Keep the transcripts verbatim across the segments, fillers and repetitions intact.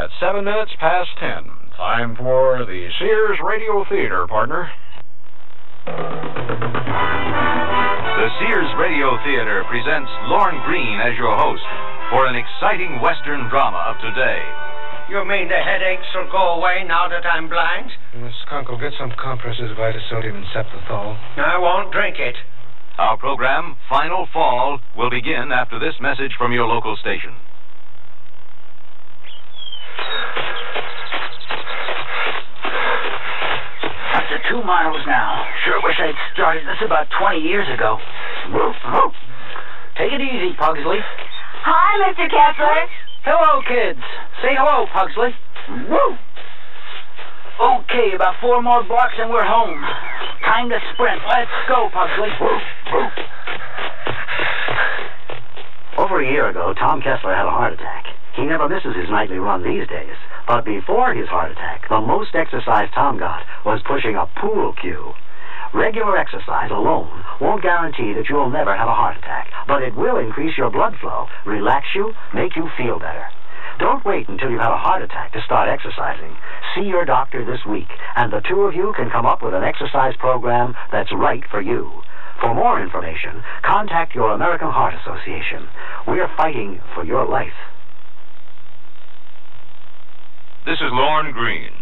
at seven minutes past ten. Time for the Sears Radio Theater, partner. The Sears Radio Theater presents Lorne Greene as your host for an exciting Western drama of today. You mean the headaches will go away now that I'm blind? Miss Kunkel, get some compresses of Vita-sodium and Septothol. I won't drink it. Our program, Final Fall, will begin after this message from your local station. Up to two miles now. Sure wish I'd started this about twenty years ago. Woof, woof. Take it easy, Pugsley. Hi, Mister Kessler. Hello, kids. Say hello, Pugsley. Woo! Okay, about four more blocks and we're home. Time to sprint. Let's go, Pugsley. Woof, woof. Over a year ago, Tom Kessler had a heart attack. He never misses his nightly run these days. But before his heart attack, the most exercise Tom got was pushing a pool cue. Regular exercise alone won't guarantee that you'll never have a heart attack, but it will increase your blood flow, relax you, make you feel better. Don't wait until you've had a heart attack to start exercising. See your doctor this week, and the two of you can come up with an exercise program that's right for you. For more information, contact your American Heart Association. We're fighting for your life. This is Lorne Greene.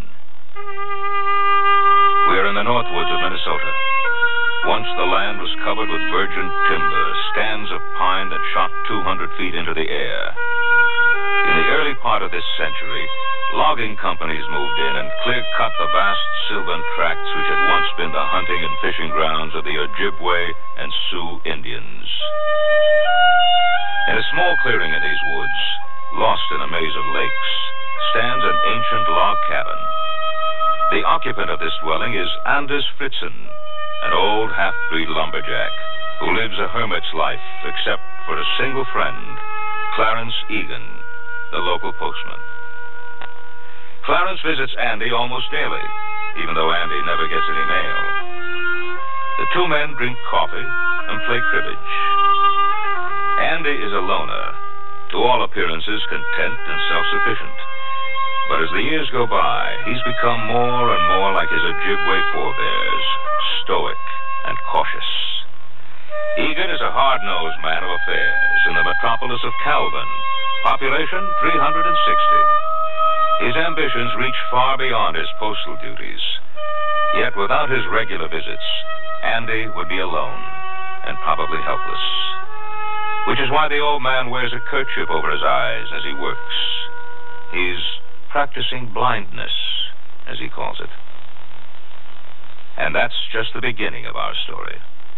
We are in the Northwoods of Minnesota. Once the land was covered with virgin timber, stands of pine that shot two hundred feet into the air. In the early part of this century, logging companies moved in and clear-cut the vast sylvan tracts which had once been the hunting and fishing grounds of the Ojibwe and Sioux Indians. In a small clearing in these woods, lost in a maze of lakes, stands an ancient log cabin. The occupant of this dwelling is Anders Fritzen, an old half-breed lumberjack who lives a hermit's life except for a single friend, Clarence Egan, the local postman. Clarence visits Andy almost daily, even though Andy never gets any mail. The two men drink coffee and play cribbage. Andy is a loner, to all appearances content and self-sufficient. But as the years go by, he's become more and more like his Ojibwe forebears, stoic and cautious. Egan is a hard-nosed man of affairs in the metropolis of Calvin, population three hundred sixty. His ambitions reach far beyond his postal duties. Yet without his regular visits, Andy would be alone and probably helpless. Which is why the old man wears a kerchief over his eyes as he works. He's practicing blindness, as he calls it. And that's just the beginning of our story.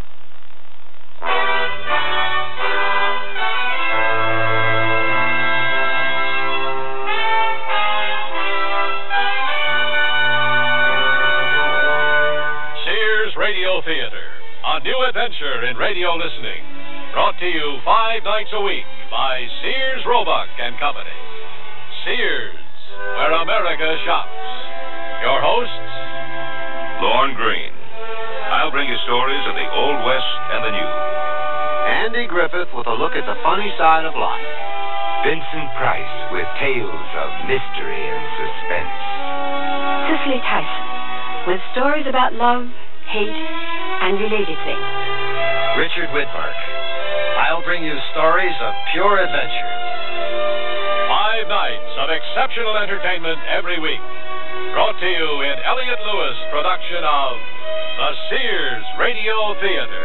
Sears Radio Theater, a new adventure in radio listening. Brought to you five nights a week by Sears Roebuck and Company. Sears, where America shops. Your hosts, Lorne Greene. I'll bring you stories of the Old West and the New. Andy Griffith with a look at the funny side of life. Vincent Price with tales of mystery and suspense. Cicely Tyson with stories about love, hate, and related things. Richard Widmark. I'll bring you stories of pure adventure. Five nights of exceptional entertainment every week. Brought to you in Elliott Lewis production of the Sears Radio Theater.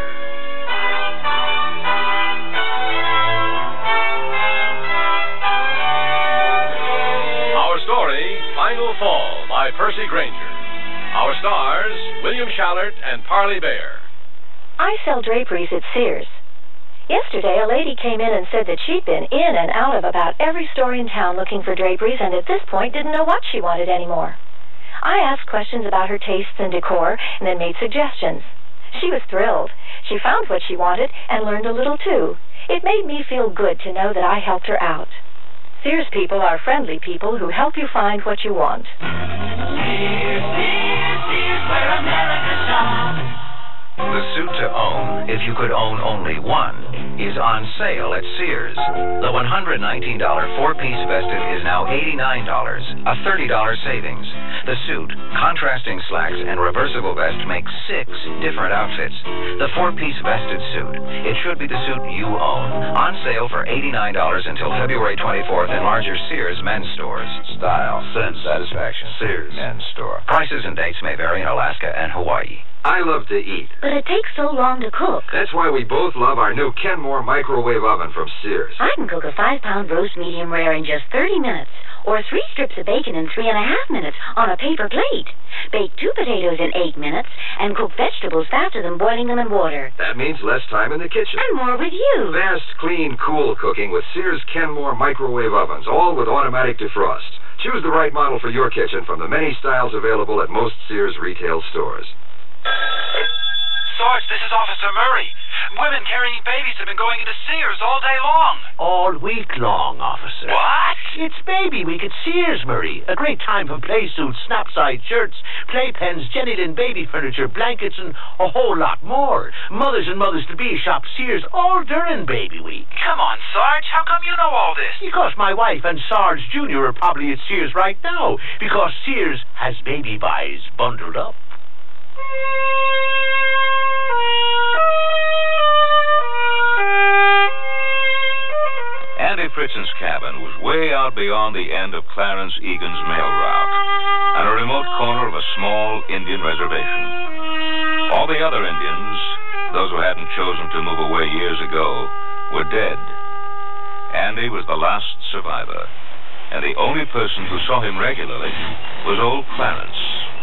Our story, Final Fall by Percy Granger. Our stars, William Shallert and Parley Bear. I sell draperies at Sears. Yesterday, a lady came in and said that she'd been in and out of about every store in town looking for draperies and at this point didn't know what she wanted anymore. I asked questions about her tastes and decor and then made suggestions. She was thrilled. She found what she wanted and learned a little too. It made me feel good to know that I helped her out. Sears people are friendly people who help you find what you want. Sears, Sears, Sears, where America shops. The suit to own, if you could own only one, is on sale at Sears. The one hundred nineteen dollars four-piece vested is now eighty-nine dollars, a thirty dollars savings. The suit, contrasting slacks, and reversible vest make six different outfits. The four-piece vested suit, it should be the suit you own. On sale for eighty-nine dollars until February twenty-fourth in larger Sears men's stores. Style, sense, satisfaction. Sears men's store. Prices and dates may vary in Alaska and Hawaii. I love to eat. But it takes so long to cook. That's why we both love our new Kenmore microwave oven from Sears. I can cook a five-pound roast medium rare in just thirty minutes, or three strips of bacon in three and a half minutes on a paper plate. Bake two potatoes in eight minutes, and cook vegetables faster than boiling them in water. That means less time in the kitchen. And more with you. Fast, clean, cool cooking with Sears Kenmore microwave ovens, all with automatic defrost. Choose the right model for your kitchen from the many styles available at most Sears retail stores. Sarge, this is Officer Murray. Women carrying babies have been going into Sears all day long. All week long, officer. What? It's Baby Week at Sears, Murray. A great time for play suits, snap-side shirts, playpens, Jennylyn baby furniture, blankets, and a whole lot more. Mothers and mothers-to-be shop Sears all during Baby Week. Come on, Sarge. How come you know all this? Because my wife and Sarge Junior are probably at Sears right now. Because Sears has baby buys bundled up. Andy Fritzen's cabin was way out beyond the end of Clarence Egan's mail route, on a remote corner of a small Indian reservation. All the other Indians, those who hadn't chosen to move away years ago, were dead. Andy was the last survivor, and the only person who saw him regularly was old Clarence.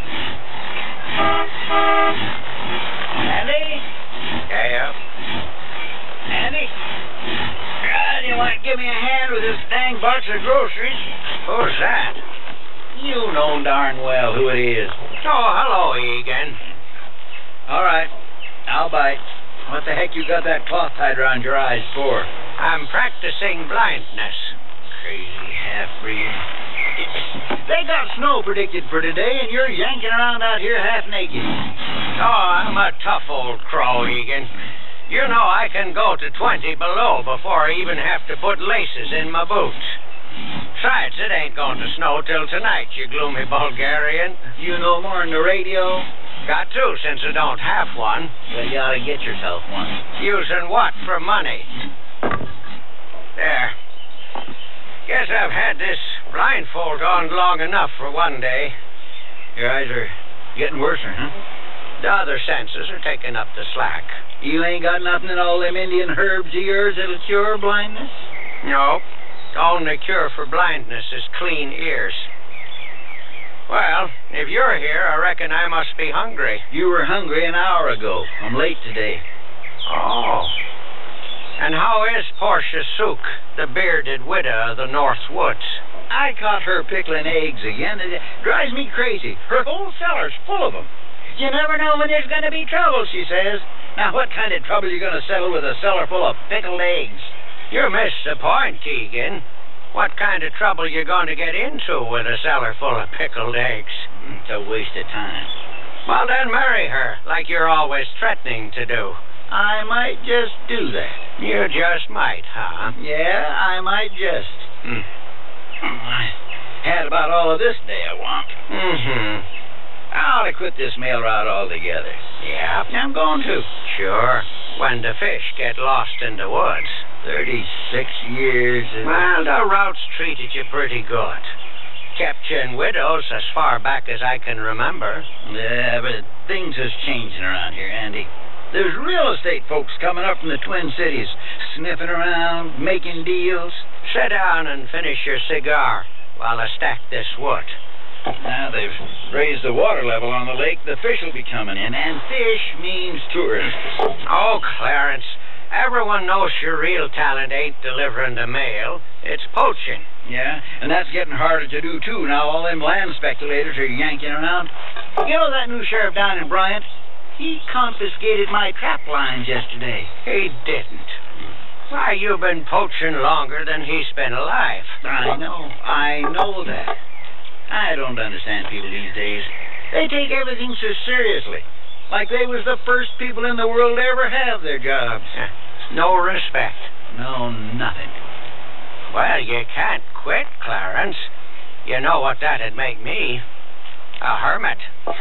Andy? Yeah? Andy? Uh, do you want to give me a hand with this dang box of groceries? Who's that? You know darn well who it is. Oh, hello, Egan. All right, I'll bite. What the heck you got that cloth tied around your eyes for? I'm practicing blindness. Crazy half-breed. They got snow predicted for today, and you're yanking around out here half naked. Oh, I'm a tough old crow, Egan. You know I can go to twenty below before I even have to put laces in my boots. Besides, it ain't going to snow till tonight, you gloomy Bulgarian. You know more than the radio? Got to, since I don't have one. Well, you ought to get yourself one. Using what for money? There. Guess I've had this blindfold on long enough for one day. Your eyes are getting worse, huh? The other senses are taking up the slack. You ain't got nothing in all them Indian herbs of yours that'll cure blindness? No. The only cure for blindness is clean ears. Well, if you're here, I reckon I must be hungry. You were hungry an hour ago. I'm late today. Oh. And how is Portia Sook, the bearded widow of the North Woods? I caught her pickling eggs again. It drives me crazy. Her whole cellar's full of them. You never know when there's going to be trouble, she says. Now, what kind of trouble are you going to settle with a cellar full of pickled eggs? You missed the point, Egan. What kind of trouble you going to get into with a cellar full of pickled eggs? It's a waste of time. Well, then marry her, like you're always threatening to do. I might just do that. You just might, huh? Yeah, I might just. Hmm. I had about all of this day I want. Mm-hmm. I ought to quit this mail route altogether. Yeah. I'm going to. Sure. When the fish get lost in the woods. Thirty-six years. And... Well, the route's treated you pretty good. Kept you in widows as far back as I can remember. Yeah, but things is changing around here, Andy. There's real estate folks coming up from the Twin Cities, sniffing around, making deals. Sit down and finish your cigar while I stack this wood. Now they've raised the water level on the lake, the fish will be coming in, and fish means tourists. Oh, Clarence, everyone knows your real talent ain't delivering the mail. It's poaching. Yeah, and that's getting harder to do, too. Now all them land speculators are yanking around. You know that new sheriff down in Bryant? He confiscated my trap lines yesterday. He didn't. Why, you've been poaching longer than he's been alive. I know. I know that. I don't understand people these days. They take everything so seriously. Like they was the first people in the world to ever have their jobs. No respect. No, nothing. Well, you can't quit, Clarence. You know what that'd make me? A hermit.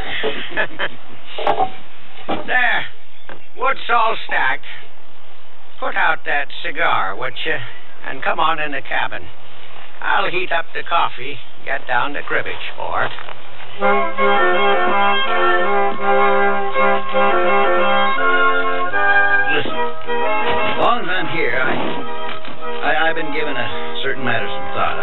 There. Wood's all stacked. Put out that cigar, would you? And come on in the cabin. I'll heat up the coffee, get down the cribbage for it. Listen, as long as I'm here, I, I, I've been given a certain matter some thought.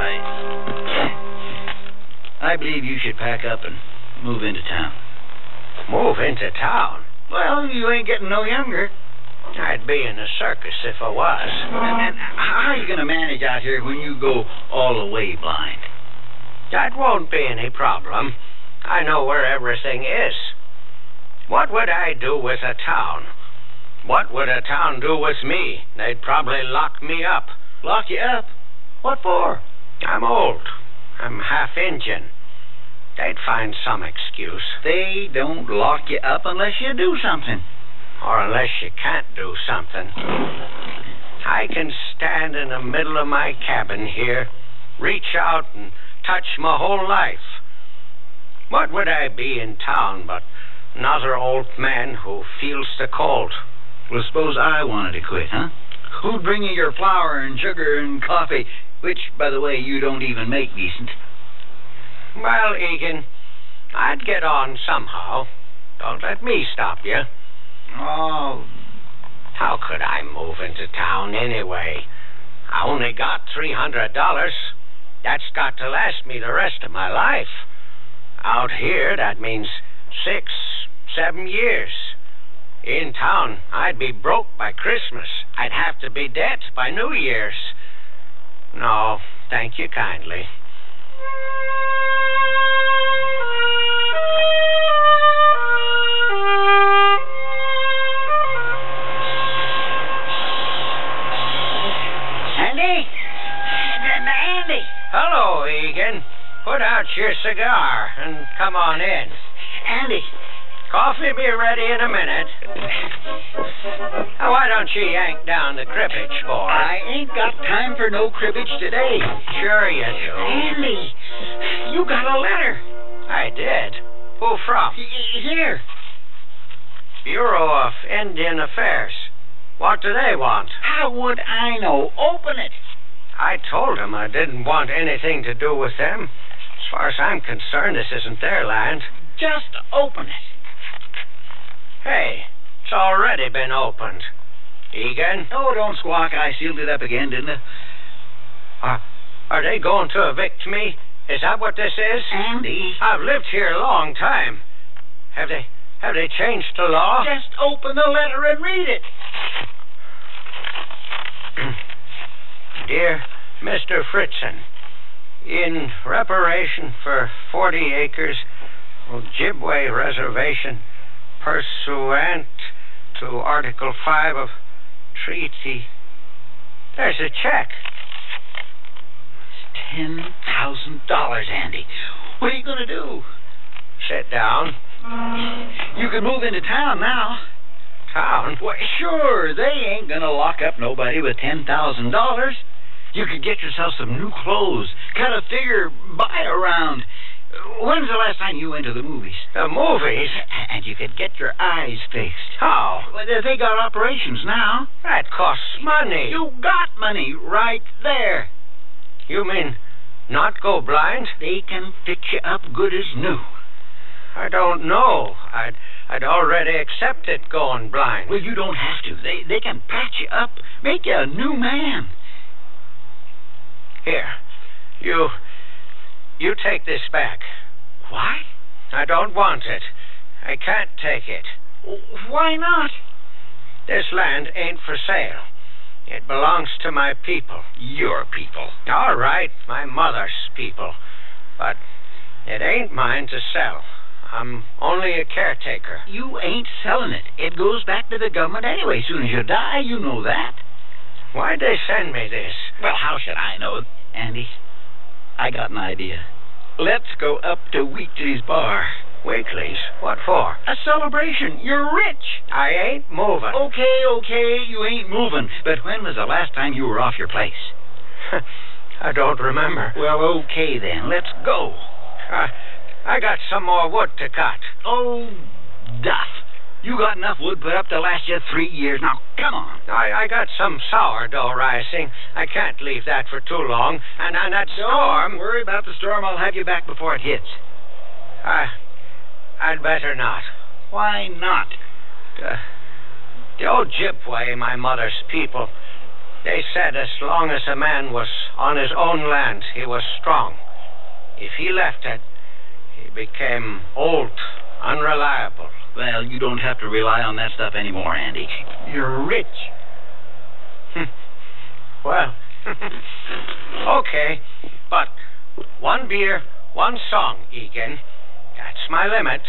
I, I believe you should pack up and move into town. Move into town? Well, you ain't getting no younger. I'd be in a circus if I was. And, and how are you going to manage out here when you go all the way blind? That won't be any problem. I know where everything is. What would I do with a town? What would a town do with me? They'd probably lock me up. Lock you up? What for? I'm old. I'm half Indian. They'd find some excuse. They don't lock you up unless you do something. Or unless you can't do something. I can stand in the middle of my cabin here, reach out and touch my whole life. What would I be in town but another old man who feels the cold? Well, suppose I wanted to quit, huh? Who'd bring you your flour and sugar and coffee, which, by the way, you don't even make decent? Well, Egan, I'd get on somehow. Don't let me stop you. Oh. How could I move into town anyway? I only got three hundred dollars. That's got to last me the rest of my life. Out here, that means six, seven years. In town, I'd be broke by Christmas. I'd have to be dead by New Year's. No, thank you kindly. Andy? Andy? Hello, Egan. Put out your cigar and come on in. Andy. Coffee be ready in a minute. Now, why don't you yank down the cribbage for it? I ain't got time for no cribbage today. Sure you do. Andy, you got a letter. I did. Who from? Here. Bureau of Indian Affairs. What do they want? How would I know? Open it. I told them I didn't want anything to do with them. As far as I'm concerned, this isn't their land. Just open it. Hey, it's already been opened. Egan? Oh, don't squawk. I sealed it up again, didn't I? Are, are they going to evict me? Is that what this is? Andy. I've lived here a long time. Have they, have they changed the law? Just open the letter and read it. Dear Mister Fritzen, in reparation for forty acres Ojibwe Reservation, pursuant to Article five of Treaty, there's a check. Ten thousand dollars, Andy. What are you going to do? Sit down. You can move into town now. Town? Well, sure, they ain't going to lock up nobody with ten thousand dollars. You could get yourself some new clothes, cut a figure, buy a round. When's the last time you went to the movies? The movies? And you could get your eyes fixed. How? Well, they got operations now. That costs money. You got money right there. You mean not go blind? They can fix you up good as new. I don't know. I'd I'd already accepted going blind. Well, you don't have to. They they can patch you up, make you a new man. Here, you you take this back. Why? I don't want it. I can't take it. Why not? This land ain't for sale. It belongs to my people. Your people. All right, my mother's people. But it ain't mine to sell. I'm only a caretaker. You ain't selling it. It goes back to the government anyway. As soon as you die, you know that. Why'd they send me this? Well, how should I know, Andy? I got an idea. Let's go up to Wheatley's bar. Weeklies? What for? A celebration. You're rich. I ain't moving. Okay, okay, you ain't moving. But when was the last time you were off your place? I don't remember. Well, okay then. Let's go. Uh, I got some more wood to cut. Oh, Duff. You got enough wood put up to last you three years. Now, come on. I, I got some sourdough rising. I can't leave that for too long. And, and that storm... Don't worry about the storm. I'll have you back before it hits. I, I'd better not. Why not? Uh, the Ojibwe, my mother's people, they said as long as a man was on his own land, he was strong. If he left it, he became old, unreliable. Well, you don't have to rely on that stuff anymore, Andy. You're rich. Well, okay, but one beer, one song, Egan. That's my limit.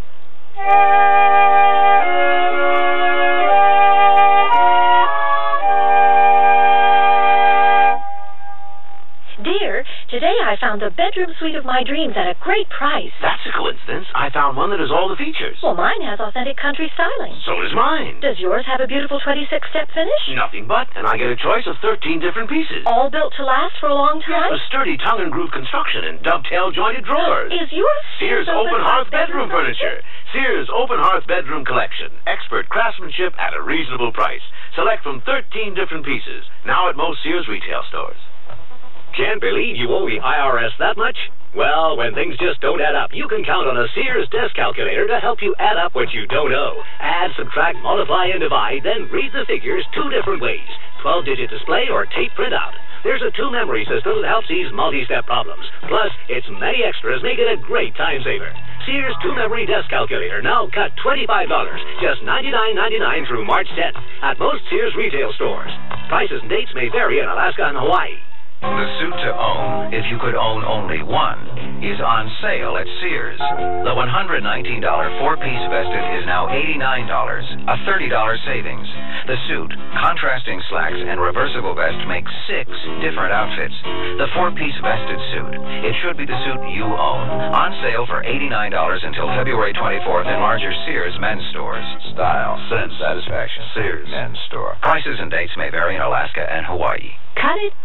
Dear, today I found the bedroom suite of my dreams at a great price. That's a coincidence. I found one that has all the features. Well, mine has authentic country styling. So does mine. Does yours have a beautiful twenty-six step finish? Nothing but, and I get a choice of thirteen different pieces. All built to last for a long time? A sturdy tongue and groove construction and dovetail jointed drawers. Is yours Sears Open Hearth Bedroom Furniture? Sears Open Hearth Bedroom Collection. Expert craftsmanship at a reasonable price. Select from thirteen different pieces. Now at most Sears retail stores. Can't believe you owe the I R S that much? Well, when things just don't add up, you can count on a Sears desk calculator to help you add up what you don't owe. Add, subtract, multiply, and divide, then read the figures two different ways. twelve-digit display or tape printout. There's a two-memory system that helps ease multi-step problems. Plus, its many extras make it a great time saver. Sears two-memory desk calculator now cut twenty-five dollars, just ninety-nine ninety-nine through March tenth at most Sears retail stores. Prices and dates may vary in Alaska and Hawaii. The suit to own, if you could own only one, is on sale at Sears. The one hundred nineteen dollars four-piece vested is now eighty-nine dollars, a thirty dollars savings. The suit, contrasting slacks, and reversible vest make six different outfits. The four-piece vested suit, it should be the suit you own. On sale for eighty-nine dollars until February twenty-fourth in larger Sears men's stores. Style, sense, satisfaction. Sears men's store. Prices and dates may vary in Alaska and Hawaii. Cut it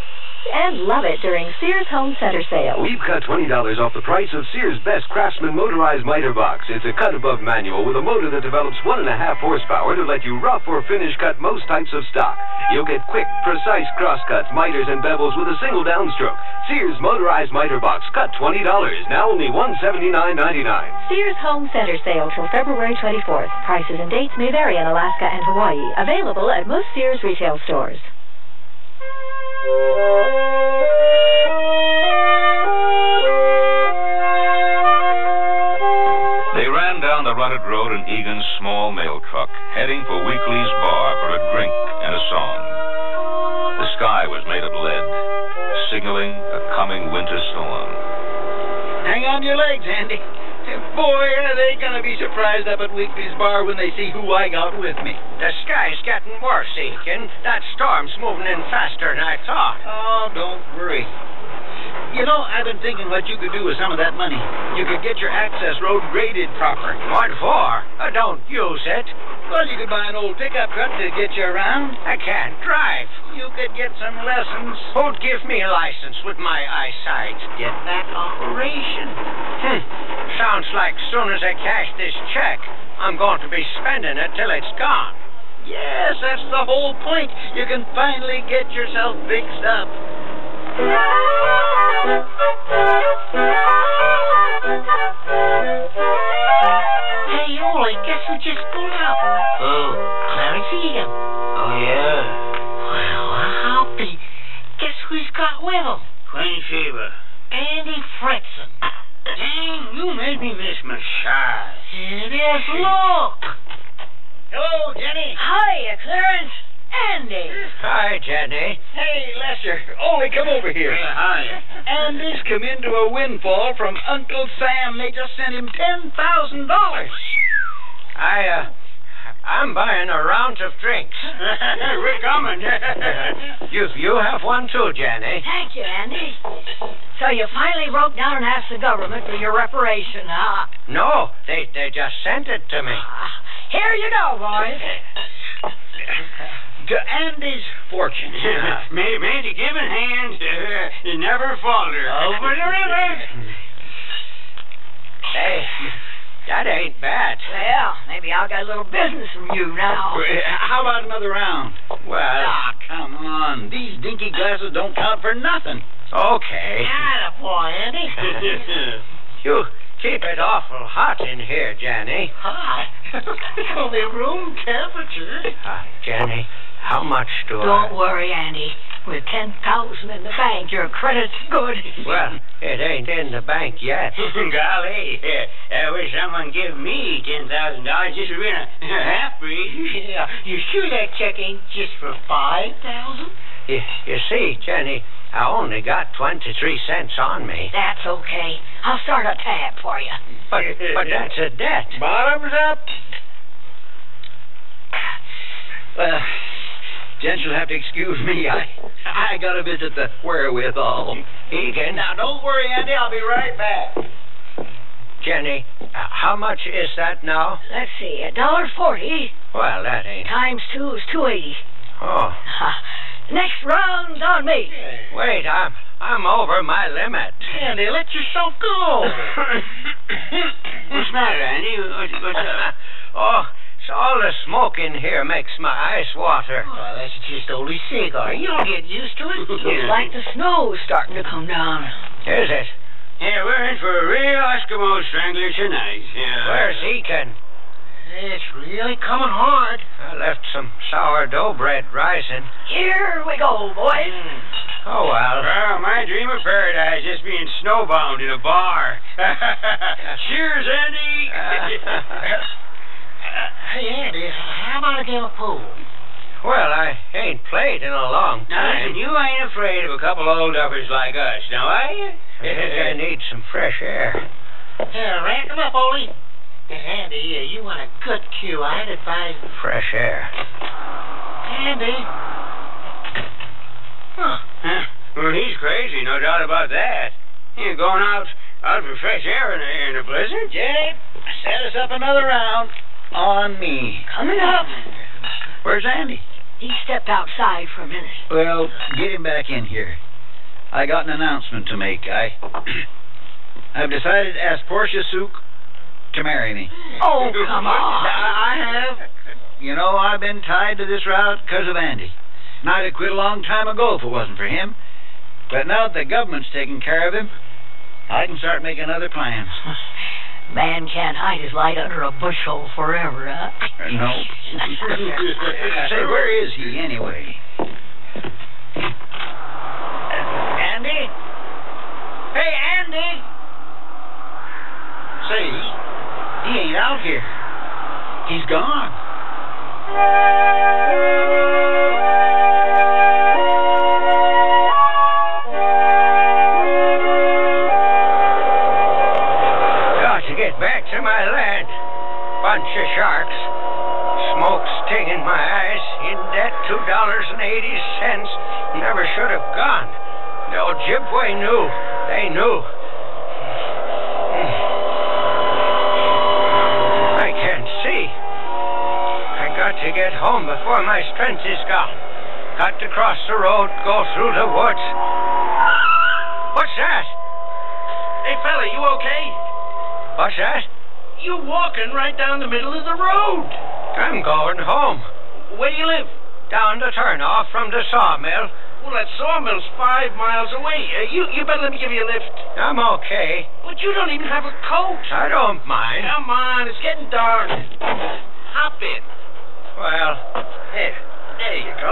and love it during Sears Home Center sale. We've cut twenty dollars off the price of Sears' best Craftsman motorized miter box. It's a cut-above manual with a motor that develops one and a half horsepower to let you rough or finish cut most types of stock. You'll get quick, precise crosscuts, miters, and bevels with a single downstroke. Sears motorized miter box, cut twenty dollars, now only one hundred seventy-nine ninety-nine. Sears Home Center sale till February twenty-fourth. Prices and dates may vary in Alaska and Hawaii. Available at most Sears retail stores. They ran down the rutted road in Egan's small mail truck, heading for Weekly's bar for a drink and a song. The sky was made of lead, signaling a coming winter storm. Hang on your legs, Andy. Boy, are they going to be surprised up at Weekly's bar when they see who I got with me. The sky's getting worse, Egan. That storm's moving in faster than I thought. Oh, don't worry. You know, I've been thinking what you could do with some of that money. You could get your access road graded proper. What for? I don't use it. Well, you could buy an old pickup truck to get you around. I can't drive. You could get some lessons. Who'd give me a license with my eyesight? Get that operation. Hmm. Sounds like soon as I cash this check, I'm going to be spending it till it's gone. Yes, that's the whole point. You can finally get yourself fixed up. Hey, Ole, guess who just pulled up? Who? Clarence Egan. Oh, yeah. Well, I'll be. Guess who he's got with him? Clean shaver. Andy Fritzen. Dang, you made me miss my shot. It is. Look. Hello, Jenny. Hiya, Clarence. Andy. Hi, Jenny. Hey, Lester. Ole, come over here. Yeah, hi. Andy's come into a windfall from Uncle Sam. They just sent him ten thousand dollars. I, uh, I'm buying a round of drinks. We're coming. you, you have one too, Jenny. Thank you, Andy. So you finally broke down and asked the government for your reparation, huh? No, they they just sent it to me. Ah, here you go, boys. To Andy's fortune. May, may the given hand uh, never falter. Over the river. Hey, that ain't bad. Well, maybe I'll get a little business from you now. How about another round? Well... Ah, come on. These dinky glasses don't count for nothing. Okay. Attaboy, Andy. You keep it awful hot in here, Jenny. Hot? It's only room temperature. Uh, Jenny, how much do I... Don't worry, Andy. With ten thousand in the bank, your credit's good. Well, it ain't in the bank yet. Golly, I wish someone give me ten thousand dollars just for being a half-breed. Yeah, you sure that check ain't just for five thousand? You, you see, Jenny, I only got twenty-three cents on me. That's okay. I'll start a tab for you. But, but that's a debt. Bottoms up. Well, gents, you'll have to excuse me. I I got to visit the wherewithal. Egan. Now, don't worry, Andy. I'll be right back. Jenny, uh, how much is that now? Let's see, a dollar forty. Well, that ain't... Times two is two eighty. Oh. Next round's on me. Wait, I'm I'm over my limit. Andy, let yourself go. What's the matter, Andy? What's, what's up? Oh, so all the smoke in here makes my eyes water. Oh, that's just only cigar. You'll get used to it. Looks like the snow's starting to come down. Is it? Yeah, we're in for a real Eskimo strangler tonight. Yeah. Where's Egan? It's really coming hard. I left some sourdough bread rising. Here we go, boys. Mm. Oh, well. Well, my dream of paradise is being snowbound in a bar. Cheers, Andy. Uh, hey, Andy, how about a game of pool? Well, I ain't played in a long Now, time. listen, you ain't afraid of a couple old duffers like us, now, are you? I think I need some fresh air. Here, rank 'em up, Ollie. Andy, uh, you want a good cue. I'd advise... Fresh air. Andy. Huh. huh. Well, he's crazy, no doubt about that. You're going out out for fresh air in a, in a blizzard? Jenny, set us up another round on me. Coming up. Where's Andy? He stepped outside for a minute. Well, get him back in here. I got an announcement to make. I... I've decided to ask Portia Sook to marry me. Oh, come on. I have. You know, I've been tied to this route because of Andy. And I'd have quit a long time ago if it wasn't for him. But now that the government's taking care of him, I can start making other plans. Man can't hide his light under a bushel forever, huh? No. Say, where is he anyway? Andy? Hey, Andy! Say, he ain't out here. He's gone. Got to get back to my land. Bunch of sharks. Smoke stinging my eyes. In debt two dollars and eighty cents. Never should have gone. The Ojibwe knew. They knew. I can't see. I got to get home before my strength is gone. Got to cross the road, go through the woods. What's that? Hey, fella, you okay? What's that? You're walking right down the middle of the road. I'm going home. Where do you live? Down the turnoff from the sawmill. Well, that sawmill's five miles away. Uh, you you better let me give you a lift. I'm okay. But you don't even have a coat. I don't mind. Come on, it's getting dark. Hop in. Well, there. There you go.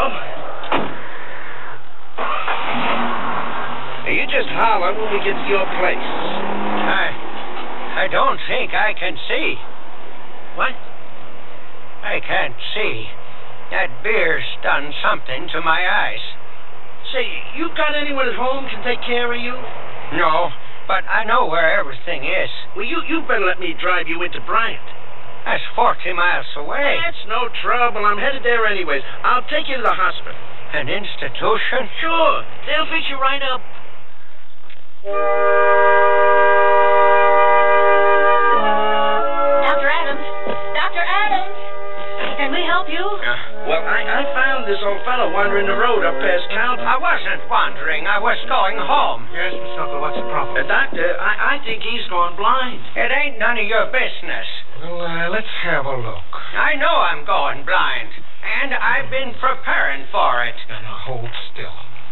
Now, you just holler when we get to your place. I... I don't think I can see. What? I can't see. That beer's done something to my eyes. Say, you got anyone at home can take care of you? No, but I know where everything is. Well, you, you better let me drive you into Bryant. That's forty miles away. That's no trouble. I'm headed there anyways. I'll take you to the hospital. An institution? Sure. They'll fix you right up. Doctor Adams! Doctor Adams! Can we help you? Uh, well, I, I found this old fellow wandering the road up past Count. I wasn't wandering. I was going home. Yes, Mister Uncle, what's the problem? Uh, doctor, I, I think he's gone blind. It ain't none of your business. Well, uh, let's have a look. I know I'm going blind, and I've been preparing for it. Now, hold still.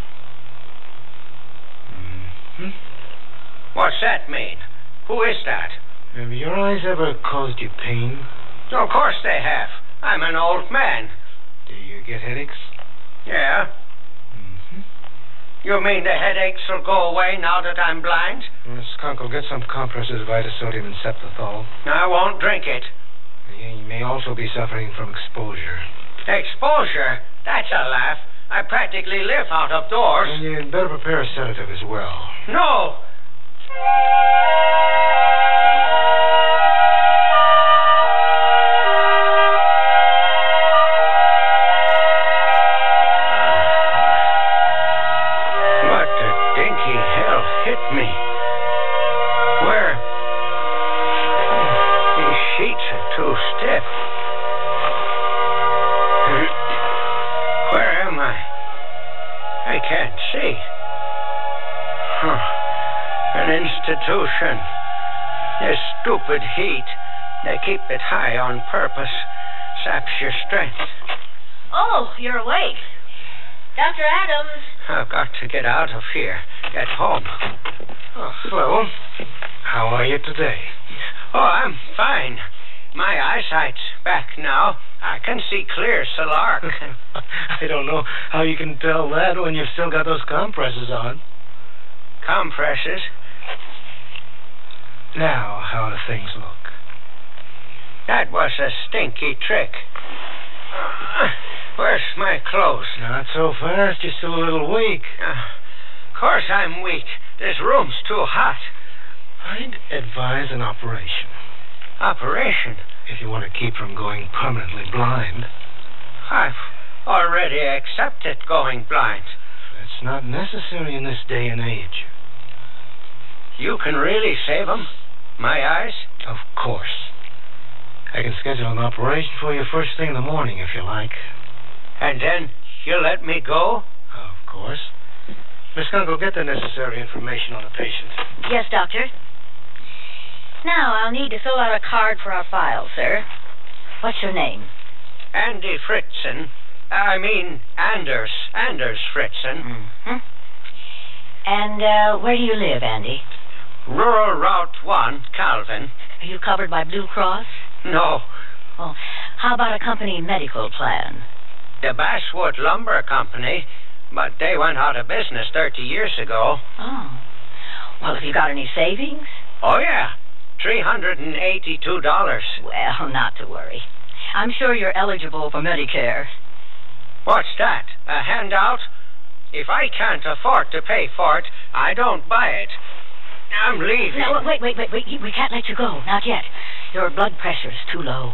Mm-hmm. What's that mean? Who is that? Have your eyes ever caused you pain? Of course they have. I'm an old man. Do you get headaches? Yeah. Mm-hmm. You mean the headaches will go away now that I'm blind? Miss Kunkel, get some compresses of Ida-sodium and Septothol. I won't drink it. You may also be suffering from exposure. Exposure? That's a laugh. I practically live out of doors. And you'd better prepare a sedative as well. No. What the dinky hell hit me? Where? These sheets are too stiff. Where am I? I can't see. Huh. An institution. This stupid heat. They keep it high on purpose. Saps your strength. Oh, you're awake. Doctor Adams. I've got to get out of here. Get home. Oh, hello. How are you today? Oh, I'm fine. My eyesight's back now. I can see clear as a lark. I don't know how you can tell that when you've still got those compresses on. Compresses? Now, how do things look? That was a stinky trick. Uh, where's my clothes? Not so fast. You're still a little weak. Uh, of course I'm weak. This room's too hot. I'd advise an operation. Operation? If you want to keep from going permanently blind. I've already accepted going blind. That's not necessary in this day and age. You can really save them? My eyes? Of course. I can schedule an operation for you first thing in the morning, if you like. And then you'll let me go? Of course. Miss Kunkel, get the necessary information on the patient. Yes, doctor. Now, I'll need to fill out a card for our file, sir. What's your name? Andy Fritzen. I mean, Anders. Anders Fritzen. Mm-hmm. And, uh, where do you live, Andy? Rural Route one, Calvin. Are you covered by Blue Cross? No. Oh, how about a company medical plan? The Basswood Lumber Company, but they went out of business thirty years ago. Oh. Well, have you got any savings? Oh, yeah. three hundred eighty-two dollars. Well, not to worry. I'm sure you're eligible for Medicare. What's that? A handout? If I can't afford to pay for it, I don't buy it. I'm leaving. No, wait, wait, wait, wait. We can't let you go. Not yet. Your blood pressure's too low.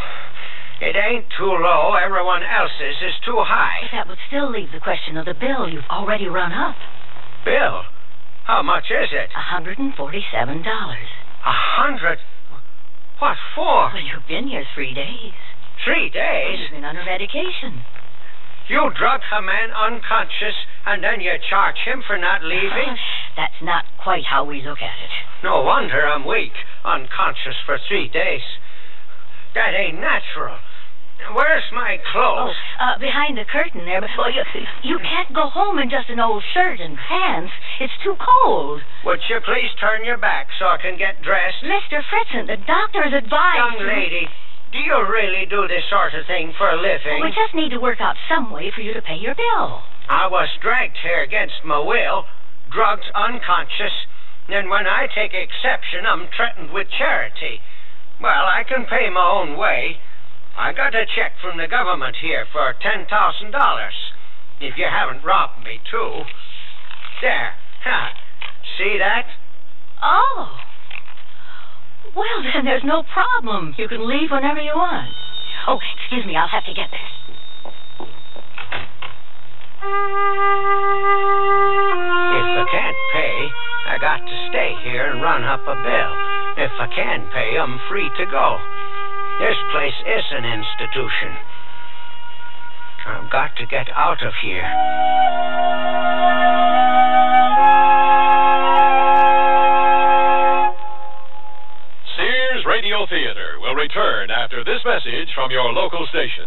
It ain't too low. Everyone else's is too high. But that would still leave the question of the bill you've already run up. Bill? How much is it? one hundred forty-seven dollars. A hundred? What for? Well, you've been here three days. Three days? You've been under medication. You drug a man unconscious, and then you charge him for not leaving? That's not quite how we look at it. No wonder I'm weak, unconscious for three days. That ain't natural. Where's my clothes? Oh, uh, behind the curtain there. But well, you, you can't go home in just an old shirt and pants. It's too cold. Would you please turn your back so I can get dressed? Mister Fritzen, the doctor has advised... Young lady, do you really do this sort of thing for a living? Well, we just need to work out some way for you to pay your bill. I was dragged here against my will, drugged unconscious, and when I take exception, I'm threatened with charity. Well, I can pay my own way. I got a check from the government here for ten thousand dollars. If you haven't robbed me, too. There. Ha. See that? Oh. Well, then there's no problem. You can leave whenever you want. Oh, excuse me, I'll have to get this. If I can't pay, I got to stay here and run up a bill. If I can pay, I'm free to go. This place is an institution. I've got to get out of here. Sears Radio Theater will return after this message from your local station.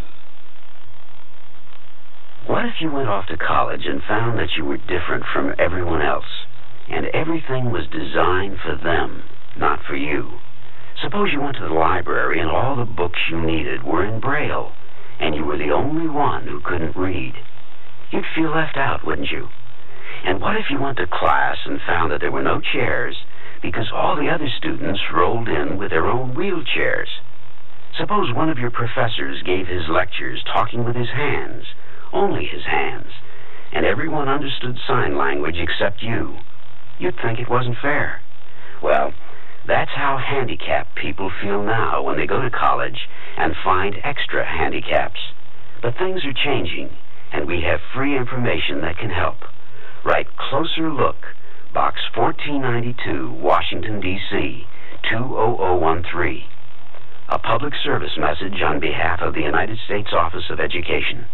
What if you went off to college and found that you were different from everyone else, and everything was designed for them, not for you? Suppose you went to the library and all the books you needed were in Braille, and you were the only one who couldn't read. You'd feel left out, wouldn't you? And what if you went to class and found that there were no chairs because all the other students rolled in with their own wheelchairs? Suppose one of your professors gave his lectures talking with his hands, only his hands, and everyone understood sign language except you. You'd think it wasn't fair. Well, that's how handicapped people feel now when they go to college and find extra handicaps. But things are changing, and we have free information that can help. Write Closer Look, Box fourteen ninety-two, Washington, D C two zero zero one three. A public service message on behalf of the United States Office of Education.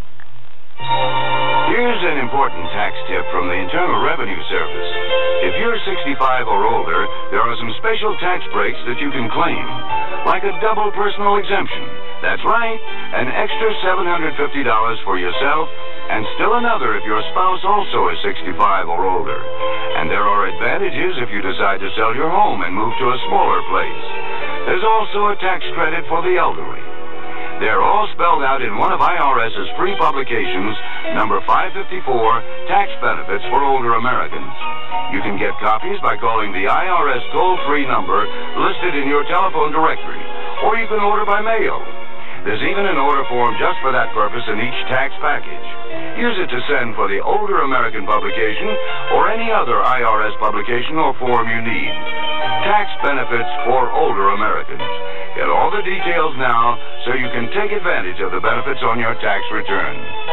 Here's an important tax tip from the Internal Revenue Service. If you're sixty-five or older, there are some special tax breaks that you can claim, like a double personal exemption. That's right, an extra seven hundred fifty dollars for yourself, and still another if your spouse also is sixty-five or older. And there are advantages if you decide to sell your home and move to a smaller place. There's also a tax credit for the elderly. They're all spelled out in one of I R S's free publications, number five fifty-four, Tax Benefits for Older Americans. You can get copies by calling the I R S toll-free number listed in your telephone directory, or you can order by mail. There's even an order form just for that purpose in each tax package. Use it to send for the Older American publication or any other I R S publication or form you need. Tax Benefits for Older Americans. Get all the details now so you can take advantage of the benefits on your tax return.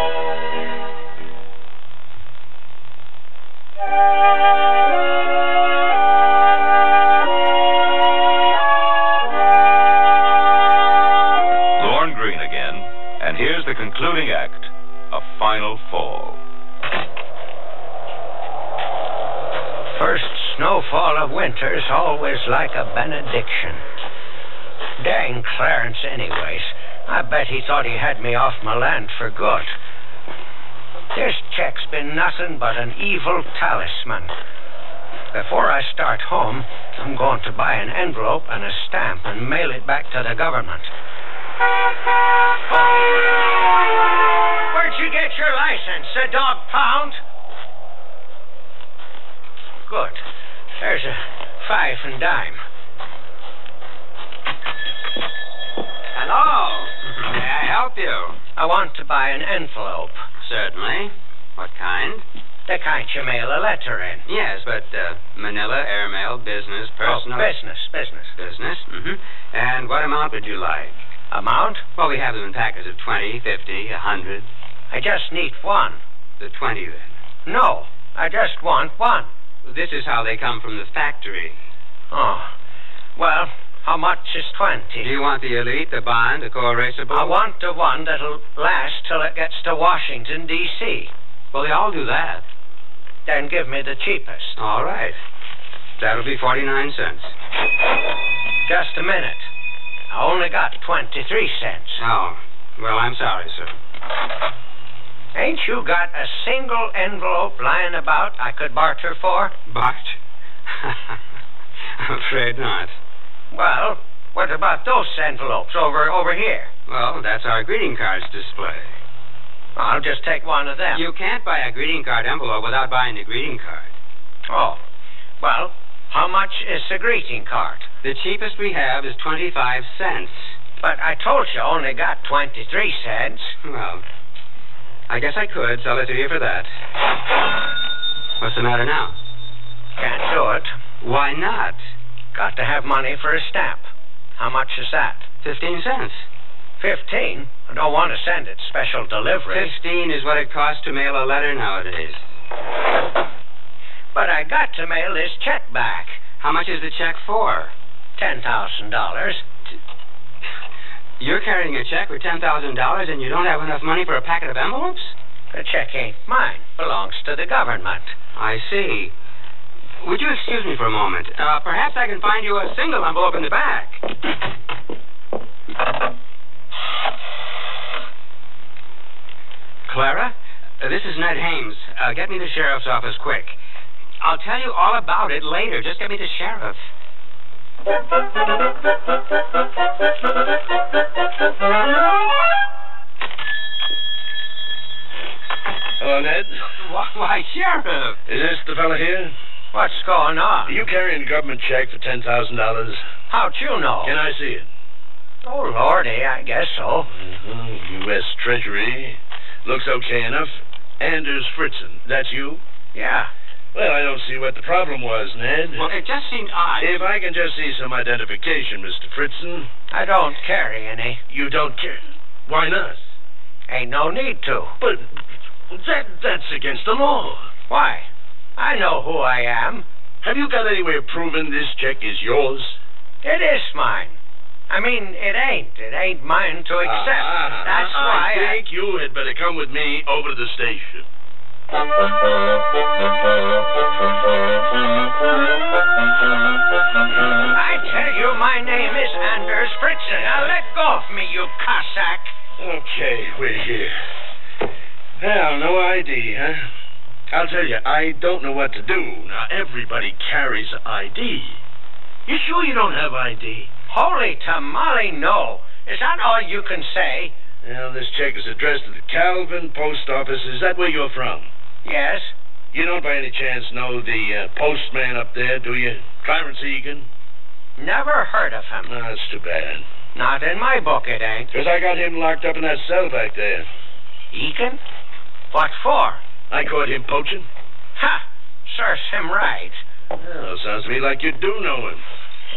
Lorne Greene again, and here's the concluding act, A Final Fall. First snowfall of winter's always like a benediction. Dang Clarence anyways. I bet he thought he had me off my land for good. This check's been nothing but an evil talisman. Before I start home, I'm going to buy an envelope and a stamp and mail it back to the government. Where'd you get your license, a dog pound? Good. There's a five and dime. Hello. May I help you? I want to buy an envelope. Certainly. What kind? The kind you mail a letter in. Yes, but uh, Manila, airmail, business, personal... Oh, business, business. Business, mm-hmm. And what amount would you like? Amount? Well, we have them in packets of twenty, fifty, a hundred. I just need one. The twenty, then? No, I just want one. This is how they come from the factory. Oh, well... How much is twenty? Do you want the Elite, the Bond, the co-erasable? I want the one that'll last till it gets to Washington, D C Well, they all do that. Then give me the cheapest. All right. That'll be forty-nine cents. Just a minute. I only got twenty-three cents. Oh, well, I'm sorry, sir. Ain't you got a single envelope lying about I could barter for? Barter? I'm afraid not. Well, what about those envelopes over over here? Well, that's our greeting cards display. I'll just take one of them. You can't buy a greeting card envelope without buying the greeting card. Oh, well, how much is the greeting card? The cheapest we have is twenty-five cents. But I told you I only got twenty-three cents. Well, I guess I could sell it to you for that. What's the matter now? Can't do it. Why not? Got to have money for a stamp. How much is that? Fifteen cents. Fifteen? I don't want to send it special delivery. Fifteen is what it costs to mail a letter nowadays. But I got to mail this check back. How much is the check for? Ten thousand dollars. You're carrying a check for ten thousand dollars and you don't have enough money for a packet of envelopes? The check ain't mine. Belongs to the government. I see. Would you excuse me for a moment? Uh, perhaps I can find you a single envelope in the back. Clara, uh, this is Ned Hames. Uh, get me the sheriff's office quick. I'll tell you all about it later. Just get me the sheriff. Hello, Ned. Why, why, Sheriff? Is this the fella here? What's going on? Are you carrying a government check for ten thousand dollars? How'd you know? Can I see it? Oh, Lordy, I guess so. Mm-hmm. U S Treasury. Looks okay enough. Anders Fritzen. That's you? Yeah. Well, I don't see what the problem was, Ned. Well, it just seemed odd. If I can just see some identification, Mister Fritzen. I don't carry any. You don't care? Why not? Ain't no need to. But that that's against the law. Why? I know who I am. Have you got any way of proving this check is yours? It is mine. I mean, it ain't. It ain't mine to accept. Ah, That's I why I think you had better come with me over to the station. I tell you, my name is Anders Fritzen. Now let go of me, you Cossack. Okay, we're here. Well, no I D, huh? I'll tell you, I don't know what to do. Now, everybody carries I D. You sure you don't have I D? Holy tamale, no. Is that all you can say? Well, this check is addressed to the Calvin Post Office. Is that where you're from? Yes. You don't by any chance know the uh, postman up there, do you? Clarence Egan? Never heard of him. Oh, that's too bad. Not in my book, it ain't. Because I got him locked up in that cell back there. Egan? What for? I caught him poaching. Ha! Serves him right. Well, sounds to me like you do know him.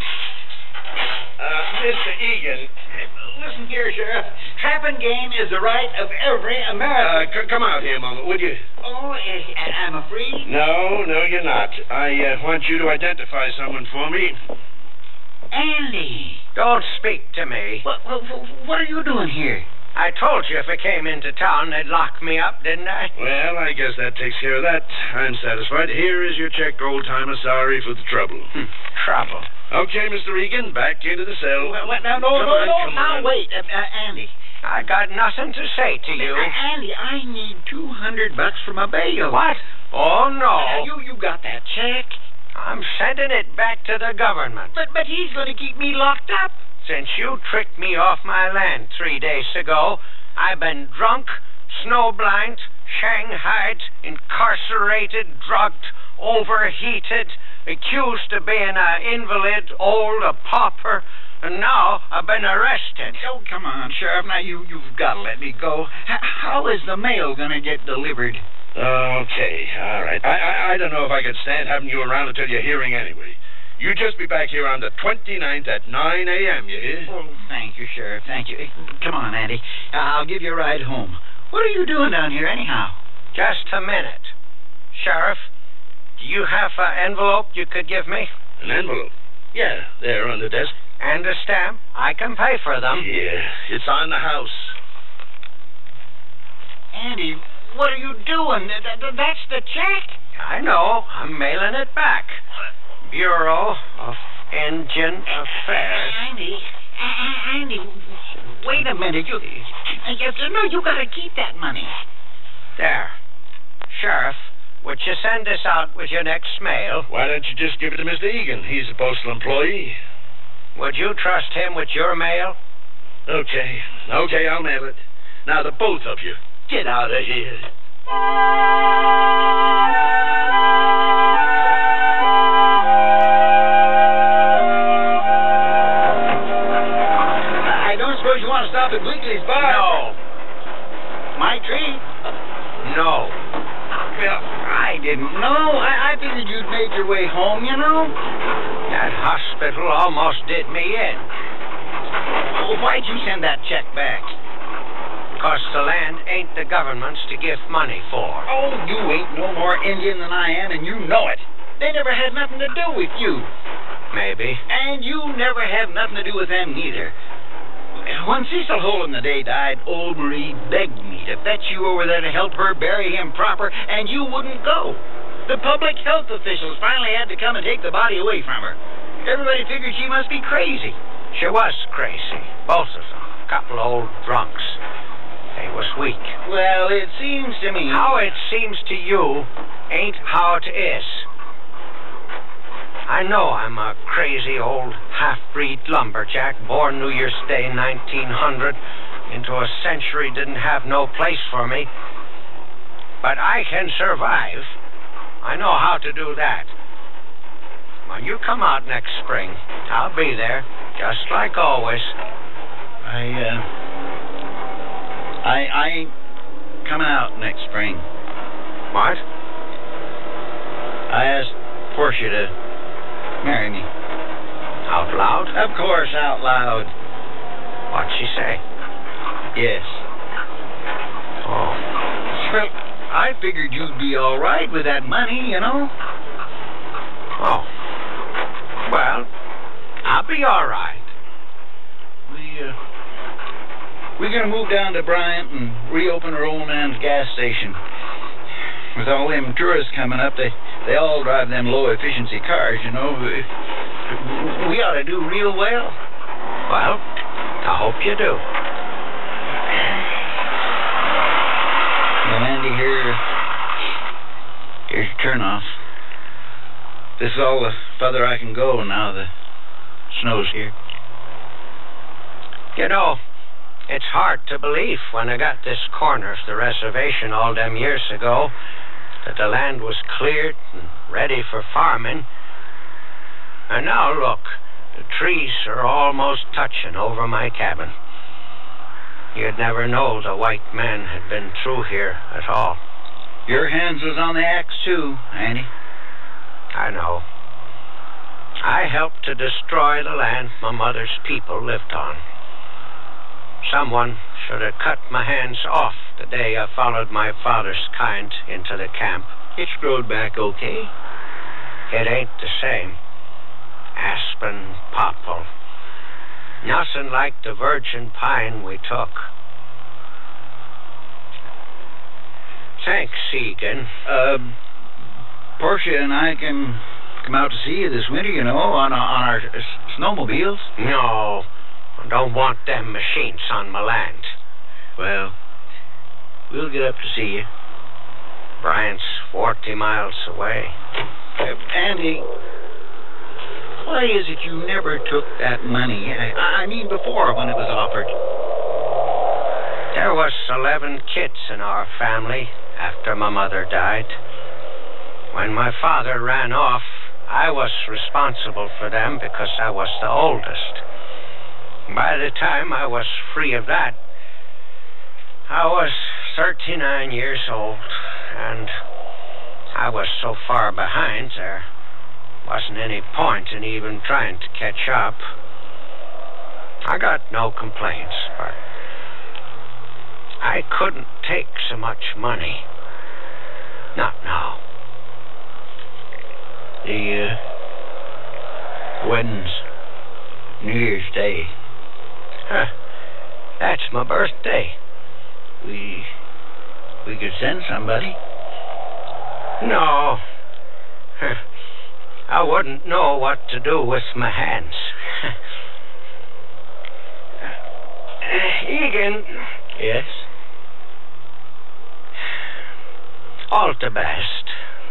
Uh, Mister Egan, listen here, Sheriff. Trapping game is the right of every American. Uh, c- come out here a moment, would you? Oh, uh, I'm afraid. No, no, you're not. I uh, want you to identify someone for me. Andy. Don't speak to me. What, what, what are you doing here? I told you if I came into town, they'd lock me up, didn't I? Well, I guess that takes care of that. I'm satisfied. Here is your check, old-timer. Sorry for the trouble. Hmm. Trouble? Okay, Mister Egan, back into the cell. Well, well, now, no, come no, on, no, come now, on. wait. Uh, uh, Andy. I got nothing to say to you. Uh, Andy, I need two hundred bucks for my bail. What? Oh, no. Now, you, you got that check? I'm sending it back to the government. But, but he's going to keep me locked up. Since you tricked me off my land three days ago, I've been drunk, snowblind, shanghaied, incarcerated, drugged, overheated, accused of being an invalid, old, a pauper, and now I've been arrested. Oh, come on, Sheriff. Now, you, you've got to let me go. H- how is the mail going to get delivered? Okay, all right. I, I I don't know if I could stand having you around until your hearing anyway. You just be back here on the twenty-ninth at nine a.m., you hear? Oh, thank you, Sheriff. Thank you. Come on, Andy. I'll give you a ride home. What are you doing down here, anyhow? Just a minute. Sheriff, do you have an envelope you could give me? An envelope? Yeah, there on the desk. And a stamp? I can pay for them. Yeah, it's on the house. Andy, what are you doing? Th- th- that's the check. I know. I'm mailing it back. Bureau of Indian Affairs. Andy, uh, Andy, wait a minute. You, uh, no, you got to keep that money. There. Sheriff, would you send this out with your next mail? Why don't you just give it to Mister Egan? He's a postal employee. Would you trust him with your mail? Okay. Okay, I'll mail it. Now, the both of you, get out of here. I don't suppose you want to stop at Gleekly's bar? No. My treat? No. Well, I didn't know. I, I figured you'd made your way home, you know. That hospital almost did me in. Oh, why'd you send that check back? Because the land ain't the government's to give money for. Oh, you ain't no more Indian than I am, and you know it. They never had nothing to do with you. Maybe. And you never have nothing to do with them neither. When Cecil Hole in the day died, old Marie begged me to fetch you over there to help her bury him proper, and you wouldn't go. The public health officials finally had to come and take the body away from her. Everybody figured she must be crazy. She was crazy. Both of them. A couple old drunks. They was weak. Well, it seems to me... How it seems to you ain't how it is. I know I'm a crazy old half-breed lumberjack, born New Year's Day nineteen hundred, into a century didn't have no place for me. But I can survive. I know how to do that. When you come out next spring, I'll be there, just like always. I, uh... I, I ain't coming out next spring. What? I asked Portia to marry me. Out loud? Of course, out loud. What'd she say? Yes. Oh. Well, I figured you'd be all right with that money, you know. Oh. Well, I'll be all right. We, uh... We're going to move down to Bryant and reopen our old man's gas station. With all them tourists coming up, they, they all drive them low-efficiency cars, you know. We, we ought to do real well. Well, I hope you do. Well, Andy, here, here's your turnoff. This is all the further I can go now the snow's here. You know, it's hard to believe when I got this corner of the reservation all them years ago that the land was cleared and ready for farming. And now look, the trees are almost touching over my cabin. You'd never know the white man had been through here at all. Your hands was on the axe too, Andy. I know. I helped to destroy the land my mother's people lived on. Someone should have cut my hands off the day I followed my father's kind into the camp. It's growed back okay. It ain't the same. Aspen, popple. Nothing like the virgin pine we took. Thanks, Egan. Uh, Portia and I can come out to see you this winter, you know, on, on our s snowmobiles. No. I don't want them machines on my land. Well, we'll get up to see you. Bryant's forty miles away. Uh, Andy, why is it you never took that money? I, I mean, before when it was offered. There was eleven kids in our family after my mother died. When my father ran off, I was responsible for them because I was the oldest. By the time I was free of that, I was thirty-nine years old, and I was so far behind there wasn't any point in even trying to catch up. I got no complaints, but I couldn't take so much money. Not now. The, uh, wedding's New Year's Day. Huh. That's my birthday. We... we could send somebody. No. Huh. I wouldn't know what to do with my hands. uh, Egan. Yes? All the best.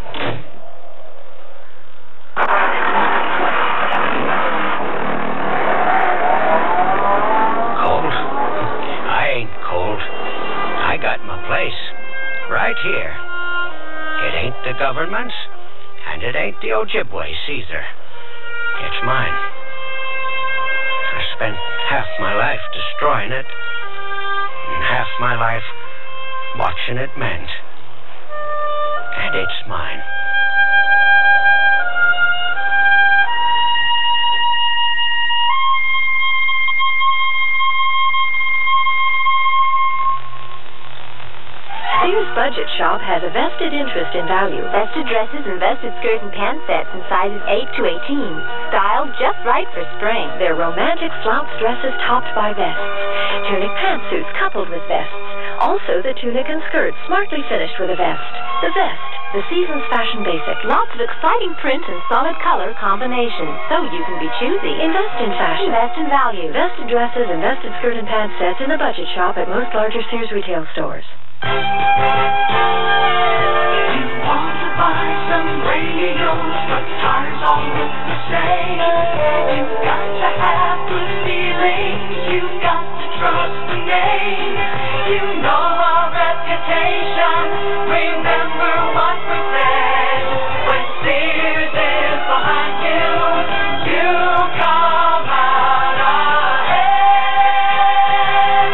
Cold? I ain't cold. I got my place. Right here. It ain't the government's, and it ain't the Ojibwe's either. It's mine. I spent half my life destroying it, and half my life watching it mend. And it's mine. Sears Budget Shop has a vested interest in value. Vested dresses and vested skirt and pant sets in sizes eight to eighteen. Styled just right for spring. They're romantic slouch dresses topped by vests. Tunic pantsuits coupled with vests. Also the tunic and skirt smartly finished with a vest. The vest, the season's fashion basic. Lots of exciting print and solid color combinations, so you can be choosy. Invest in fashion. Invest in value. Vested dresses and vested skirt and pant sets in the Budget Shop at most larger Sears retail stores. You want to buy some radios, but tires all look the same. You've got to have good feelings. You've got to trust the name. You know our reputation. Remember what we said. When Sears is behind you, you come out ahead.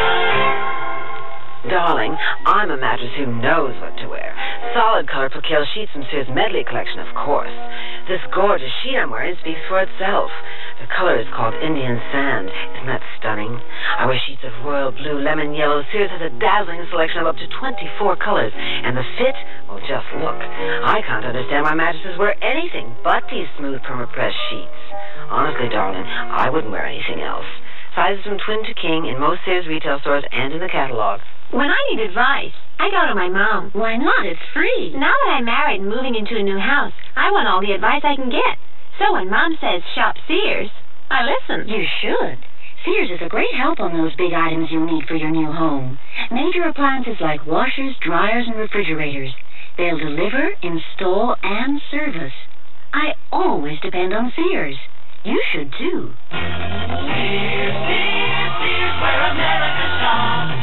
Darling, I'm a mattress who knows what to wear. Solid color percale sheets from Sears Medley Collection, of course. This gorgeous sheet I'm wearing speaks for itself. The color is called Indian Sand. Isn't that stunning? I wear sheets of royal blue, lemon yellow. Sears has a dazzling selection of up to twenty-four colors. And the fit? Well, just look. I can't understand why mattresses wear anything but these smooth perma-press sheets. Honestly, darling, I wouldn't wear anything else. Sizes from twin to king in most Sears retail stores and in the catalog. When I need advice, I go to my mom. Why not? It's free. Now that I'm married and moving into a new house, I want all the advice I can get. So when Mom says shop Sears, I listen. You should. Sears is a great help on those big items you'll need for your new home. Major appliances like washers, dryers, and refrigerators. They'll deliver, install, and service. I always depend on Sears. You should too. Sears, Sears, Sears, where America shops.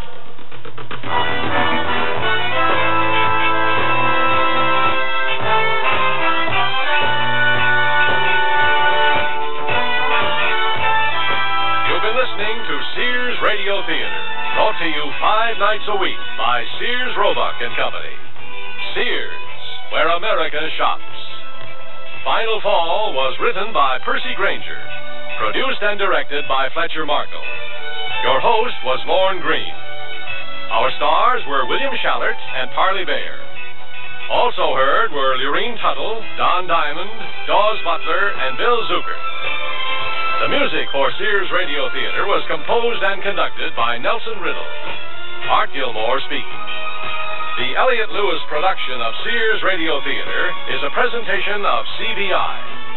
Listening to Sears Radio Theater, brought to you five nights a week by Sears Roebuck and Company. Sears, where America shops. Final Fall was written by Percy Granger, produced and directed by Fletcher Markle. Your host was Lorne Green. Our stars were William Shallert and Parley Bayer. Also heard were Lurene Tuttle, Don Diamond, Dawes Butler, and Bill Zucker. The music for Sears Radio Theater was composed and conducted by Nelson Riddle. Art Gilmore speaking. The Elliott Lewis production of Sears Radio Theater is a presentation of C B I.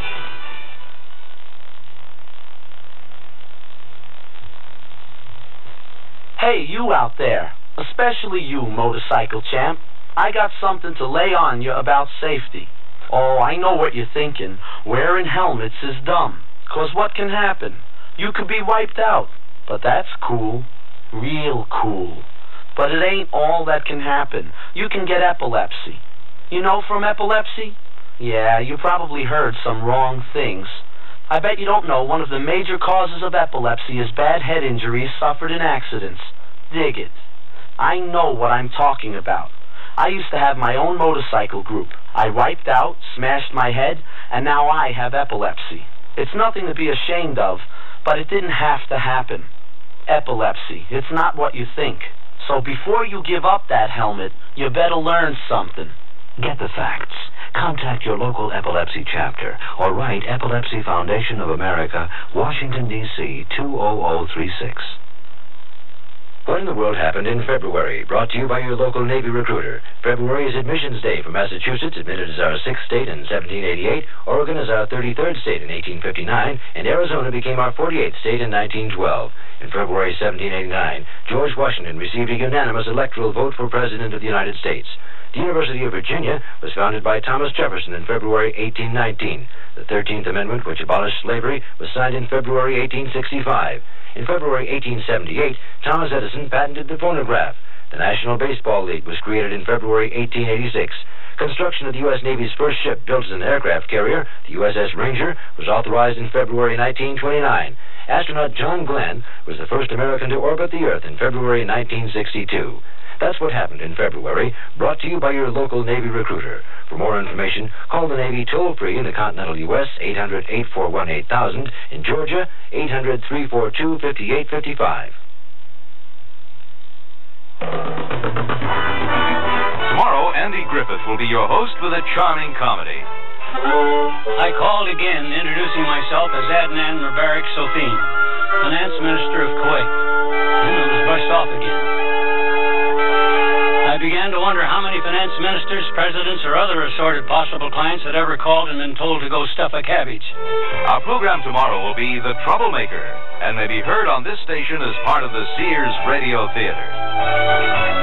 Hey, you out there, especially you, motorcycle champ. I got something to lay on you about safety. Oh, I know what you're thinking. Wearing helmets is dumb. 'Cause what can happen? You could be wiped out. But that's cool. Real cool. But it ain't all that can happen. You can get epilepsy. You know from epilepsy? Yeah, you probably heard some wrong things. I bet you don't know one of the major causes of epilepsy is bad head injuries suffered in accidents. Dig it. I know what I'm talking about. I used to have my own motorcycle group. I wiped out, smashed my head, and now I have epilepsy. It's nothing to be ashamed of, but it didn't have to happen. Epilepsy, it's not what you think. So before you give up that helmet, you better learn something. Get the facts. Contact your local epilepsy chapter or write Epilepsy Foundation of America, Washington, D C two oh oh three six. What in the World Happened in February, brought to you by your local Navy recruiter. February is Admissions Day for Massachusetts, admitted as our sixth state in seventeen eighty-eight, Oregon is our thirty-third state in eighteen fifty-nine, and Arizona became our forty-eighth state in nineteen twelve. In February seventeen eighty-nine, George Washington received a unanimous electoral vote for President of the United States. The University of Virginia was founded by Thomas Jefferson in February eighteen nineteen. The thirteenth Amendment, which abolished slavery, was signed in February eighteen sixty-five. In February eighteen seventy-eight, Thomas Edison patented the phonograph. The National Baseball League was created in February eighteen eighty-six. Construction of the U S Navy's first ship built as an aircraft carrier, the U S S Ranger, was authorized in February nineteen twenty-nine. Astronaut John Glenn was the first American to orbit the Earth in February nineteen sixty-two. That's what happened in February, brought to you by your local Navy recruiter. For more information, call the Navy toll-free in the continental U S, eight hundred, eight four one, eight thousand, in Georgia, eight hundred, three four two, five eight five five. Andy Griffith will be your host with a charming comedy. I called again, introducing myself as Adnan Mubarak Sofin, Finance Minister of Kuwait. Then it was brushed off again. I began to wonder how many finance ministers, presidents, or other assorted possible clients had ever called and been told to go stuff a cabbage. Our program tomorrow will be The Troublemaker, and may be heard on this station as part of the Sears Radio Theater.